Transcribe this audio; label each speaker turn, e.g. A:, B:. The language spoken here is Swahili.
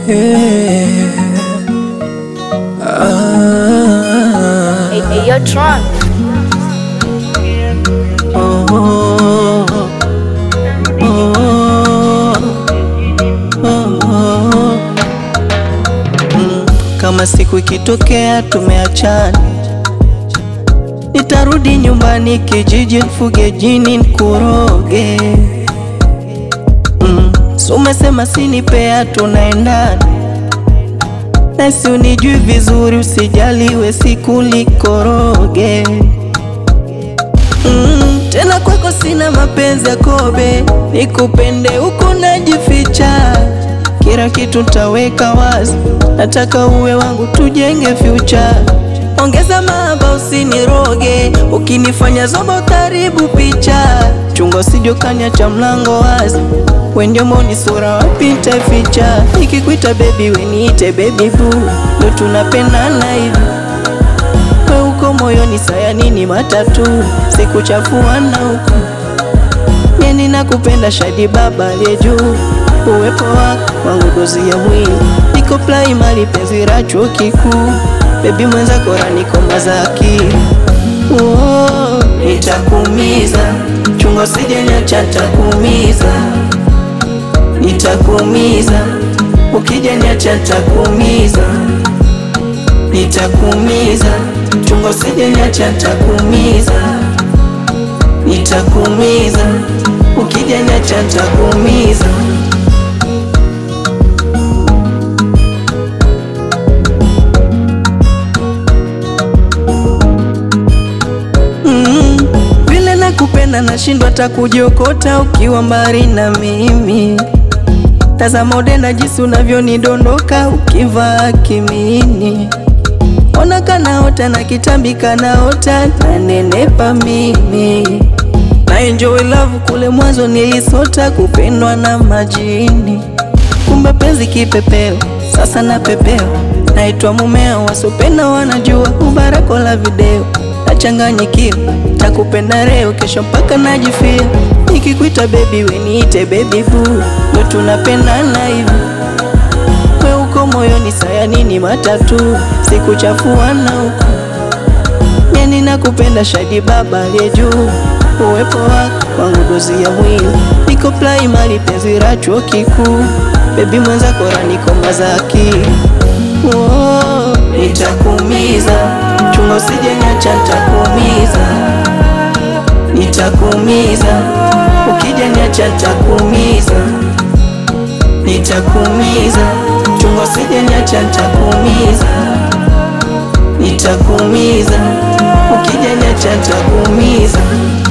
A: Hey,
B: Hey, yo, Tron.
A: oh, oh, oh, oh. Kama siku ikitokea tumeachana, nitarudi nyumbani kijiji, nifuge jini nikuroge. So umesema sinipea, tunaendana nasi, unijui vizuri, usijaliwe siku likoroge. Tena kwako sina mapenzi ya kobe, nikupende huku najificha, kila kitu ntaweka wazi, nataka uwe wangu tujenge future. Ongeza mahaba usiniroge, ukinifanya zoba utaribu picha, chunga usijokanya cha mlango wazi, we ndio mboni sura wapi nitaficha. Nikikuita baby we niite baby boo, ndo tunapendana hivi, we uko moyoni saya nini matatu, sikuchafuana huko nini, nakupenda shadi baba aliye juu, uwepo wako wangu dozi ya mwili, niko primary penzi la chuo kikuu, baby mwenza kora niko mazaki. Oh, nitakuumiza, chunga usije niacha, nitakuumiza, nitakuumiza, ukija niacha nitakuumiza, nitakuumiza, chunga usije niacha, nitakuumiza, nitakuumiza, ukija niacha nitakuumiza. Vile nakupenda nashindwa hata kujiokota ukiwa mbali na mimi. Tazama udenda jinsi unavyonidondoka ukivaa kimini, ona kanaota na kitambi kanaota na nenepa mimi, na enjoy love kule mwanzo nilisota kupendwa na majini, kumbe penzi kipepeo sasa na pepeo, naitwa mumeo wasopenda wanajua, ubarako la video nachanganyikiwa, takupenda leo kesho mpaka najifia. Nikikuita baby we niite baby boo, ndo tunapendana hivi, we uko moyoni saya nini matatu, sikuchafuana huko nini, nakupenda shadi baba aliye juu, uwepo wako wangu dozi ya mwili, niko primary penzi la chuo kikuu, baby mwenza kora niko mazaki. Oh, nitakuumiza, chunga usije niacha, nitakuumiza, nitakuumiza, ukija niacha nitakuumiza, nitakuumiza, chunga usije niacha, nitakuumiza, nitakuumiza, ukija niacha nitakuumiza.